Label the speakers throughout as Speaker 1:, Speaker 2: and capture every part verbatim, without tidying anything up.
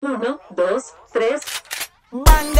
Speaker 1: Uno, dos, tres.
Speaker 2: Banga.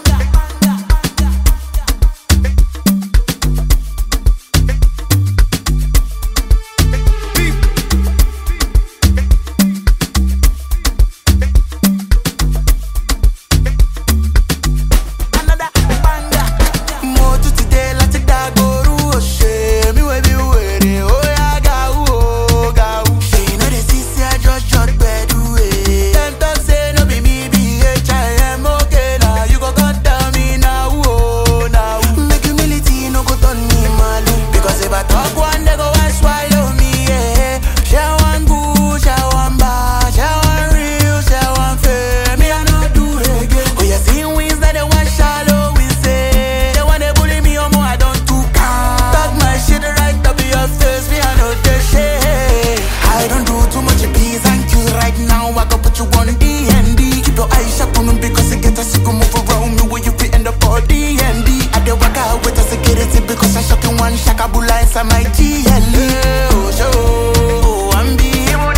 Speaker 2: Shakabula inside my G L E. Oh, show, I'm be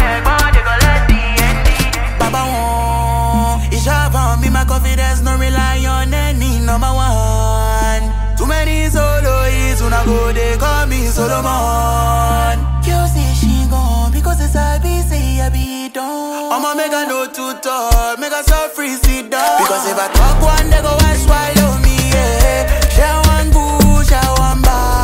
Speaker 2: Baba won. It's over me, my confidence, no rely on any number one. Too many soloists, when I go, they call me Solomon. You say she gone, because it's a B, say I be done. I'ma make a no to talk, make a so free sit down. Because if I talk one, they go and swallow me, yeah. Share one good, share one bad.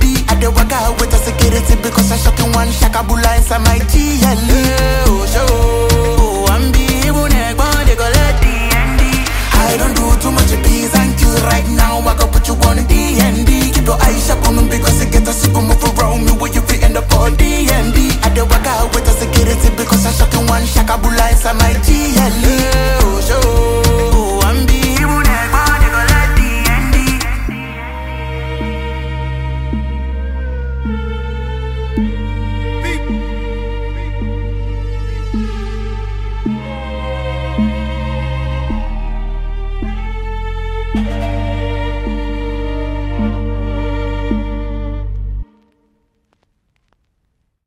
Speaker 2: Because I shot in one Shakabula inside my G L E. Oh, show.